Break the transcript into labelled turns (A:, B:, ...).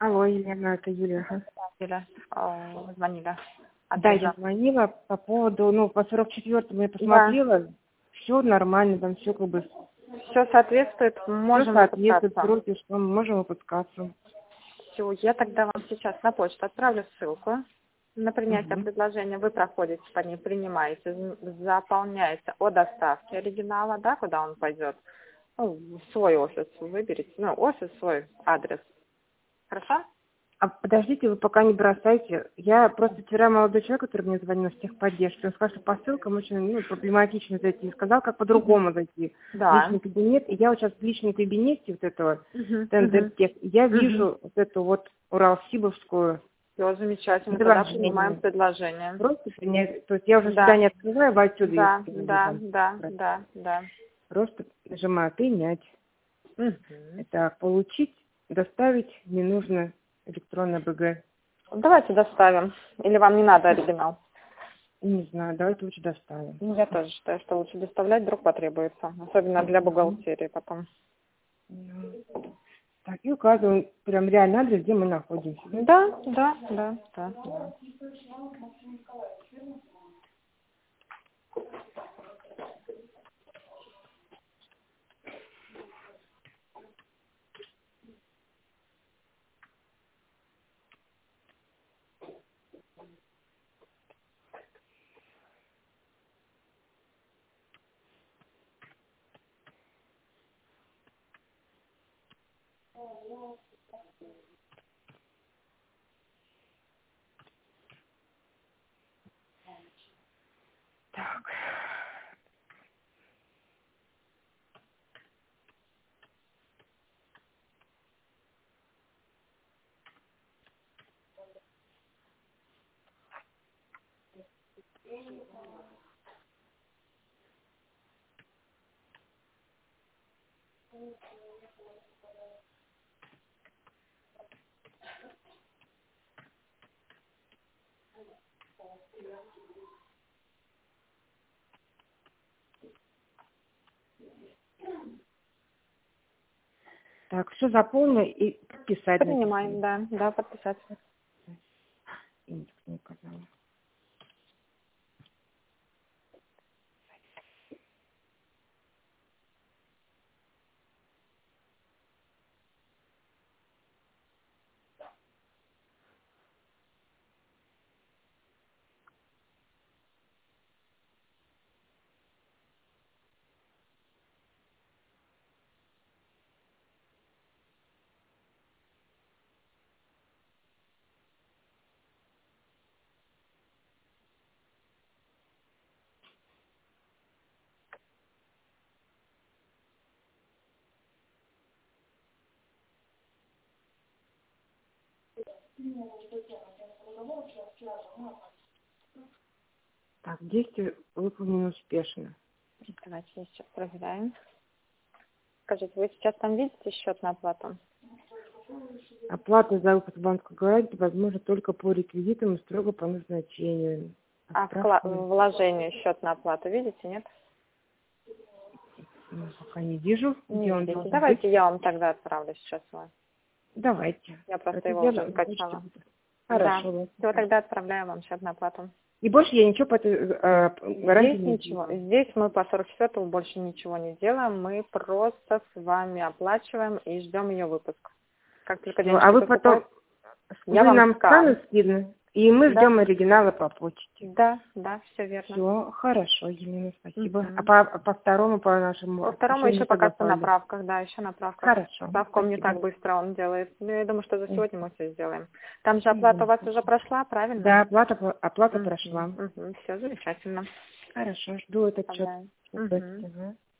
A: Алло, Елена, это Юлия. Ага.
B: Юля, звонили.
A: Да, я звонила по поводу, по 44-му я
B: Да.
A: посмотрела, все нормально, там все как бы
B: Все соответствует, можем
A: соответствует
B: выпускаться.
A: сроки, что мы можем выпускаться.
B: Все, я тогда вам сейчас на почту отправлю ссылку на принятие
A: Угу.
B: предложения. Вы проходите по ней, принимаете, заполняете о доставке оригинала, да, куда он пойдет. Ну, свой офис выберите, офис, свой адрес. Хорошо?
A: А подождите, вы пока не бросайте. Я просто вчера молодой человек, который мне звонил с техподдержки, он сказал, что по ссылкам очень проблематично зайти. Сказал, как по-другому зайти в
B: Да.
A: личный кабинет. И я вот сейчас в личном кабинете вот этого
B: Угу.
A: Тендертех, я вижу вот эту вот Уралсибовскую
B: Все замечательно, тогда принимаем
A: предложение.
B: предложение.
A: Просто принять, то есть я уже
B: Да.
A: сюда не открываю, вы отсюда ее
B: Да,
A: скидываете
B: да,
A: там.
B: да.
A: Просто нажимаю принять.
B: Мгм.
A: Это получить, доставить, не нужно электронное БГ.
B: Давайте доставим. Или вам не надо оригинал?
A: Не знаю, давайте лучше доставим.
B: Я тоже считаю, что лучше доставлять, вдруг потребуется. Особенно для бухгалтерии потом.
A: Ну, так, и указываем прям реальный адрес, где мы находимся.
B: Да.
A: Так, так, все заполнено и подписать
B: Принимаем,
A: написано.
B: да, подписать.
A: Индекс не указала. Так, действие выполнено успешно.
B: Давайте я сейчас проверяем. Скажите, вы сейчас там видите счет на оплату?
A: Оплата за выпуск банковской гарантии возможно только по реквизитам и строго по назначению.
B: А
A: Справка
B: вложение счет на оплату видите, нет?
A: пока не вижу, где
B: Не
A: он
B: видите.
A: должен быть.
B: Давайте я вам тогда отправлю сейчас его.
A: Давайте.
B: Я просто
A: Это
B: его
A: дело
B: уже
A: на почте
B: скачала.
A: будет.
B: Да.
A: Хорошо.
B: Все, тогда отправляю вам счет на оплату.
A: И больше я ничего по этой гарантии
B: Здесь
A: не
B: ничего.
A: делаю.
B: Здесь мы по 44-му больше ничего не делаем. Мы просто с вами оплачиваем и ждем ее выпуск. Как только денежки
A: А вы
B: поступают,
A: потом,
B: я
A: вы
B: вам
A: нам сканы скидны, и мы
B: Да,
A: ждем оригиналы по почте.
B: да, все верно.
A: Все, хорошо, Елена, спасибо.
B: Мгм.
A: А по второму, по нашему,
B: По второму
A: еще
B: еще
A: не
B: пока что на
A: согласовали.
B: правках, да, еще на правках.
A: Хорошо,
B: Правком не так
A: спасибо.
B: быстро он делает. Ну, я думаю, что за
A: Мгм.
B: сегодня мы все сделаем. Там же оплата у вас уже прошла, правильно?
A: Да, оплата прошла.
B: Все замечательно.
A: Хорошо, жду этот счет.
B: Оставляем. Мгм.
A: Ага.